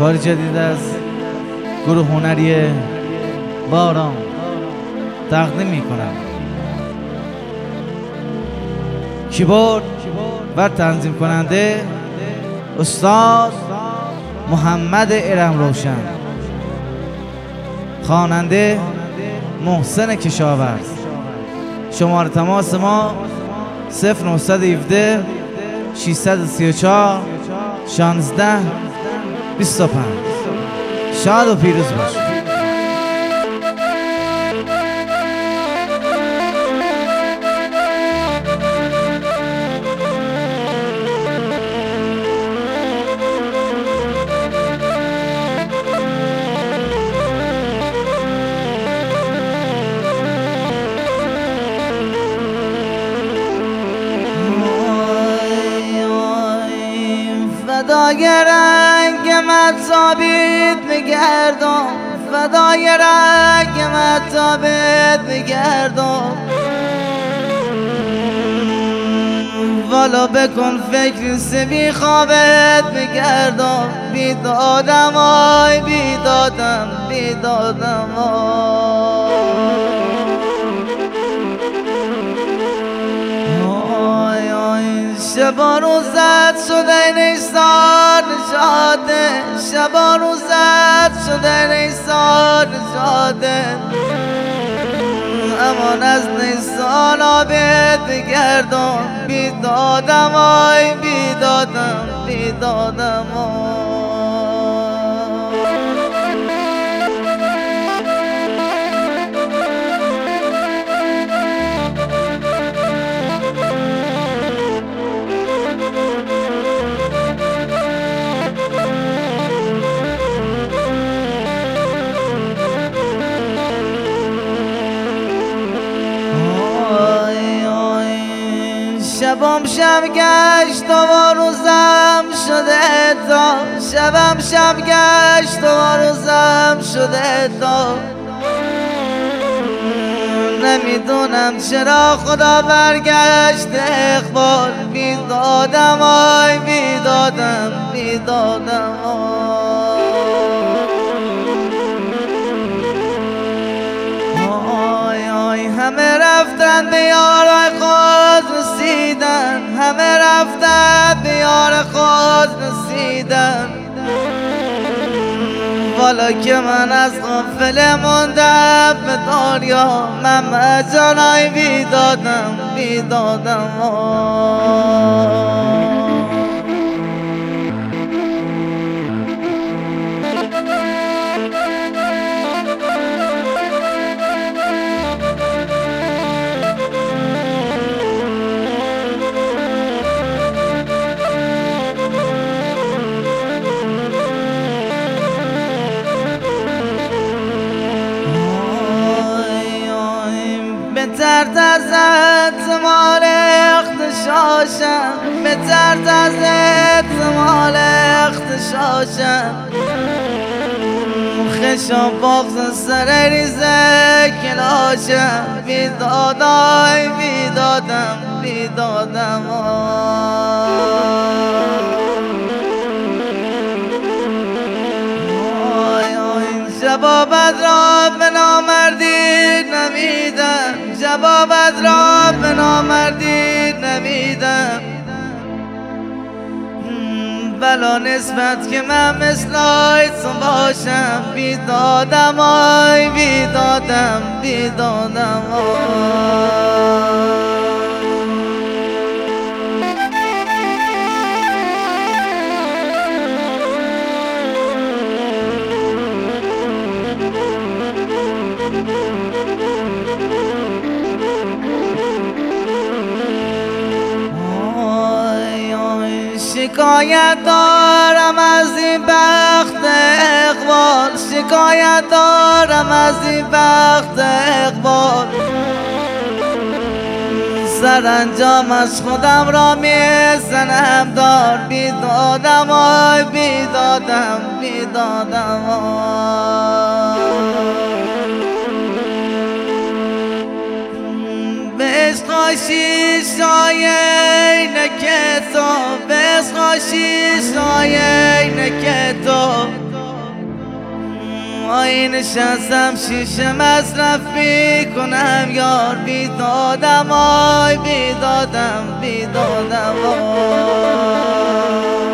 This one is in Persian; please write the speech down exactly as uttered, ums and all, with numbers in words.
کار جدید از گروه هنری باران تقدیم میکنم. کیبورد و تنظیم کننده استاد محمد ارم روشن، خواننده محسن کشاورز. شماره تماس ما صفر نهصد و هفده ششصد و سی و چهار شانزده بیست و پنج. شاد و پیروز باشید. فدای رنگ مطابیت میگردم، فدای رنگ مطابیت میگردم. والا بکن فکر سبی خوابت میگردم. بیدادم آی بیدادم بیدادم آی آی. شبا روزت شده نیستان نشاده، شبا روزت شده نیستان نشاده. امان از نیستان آبت بگردم. بیدادم آی بیدادم بیدادم آی. شبم شب گشت و روزم شده تا، شبم شب گشت و روزم شده تا. نمیدونم چرا خدا برگشت اقبال. بیدادم آی بیدادم بیدادم آی آی. همه رفتن به یارای خود رسیدن، همه رفتن به یار خود رسیدن. والا که من از غافل موندم به دنیا. من جانای بیدادم بیدادم بهتر از احتمال اختشاشم، بهتر از احتمال اختشاشم. خشم بغض سر ریزه کلاشم. بیدادای بیدادم بیدادم آی آی. جوابت را به نامردی نمیدم، جوابت را به نامردی نمیدم. بلا نسبت که من مثل تو باشم. بیدادم آی بیدادم بیدادم آی. شکایت دارم از این بخت اقبال، شکایت دارم از این بخت اقبال. سرانجام از خودم را میزنم دار. بیدادم آی بیدادم بیدادم آی. به عشق شیشای عینک تو، به عشق شیشای عینک تو. پای نشستم شیشه مصرف میکنم یار بیدادم آی بیدادم بیدادم آی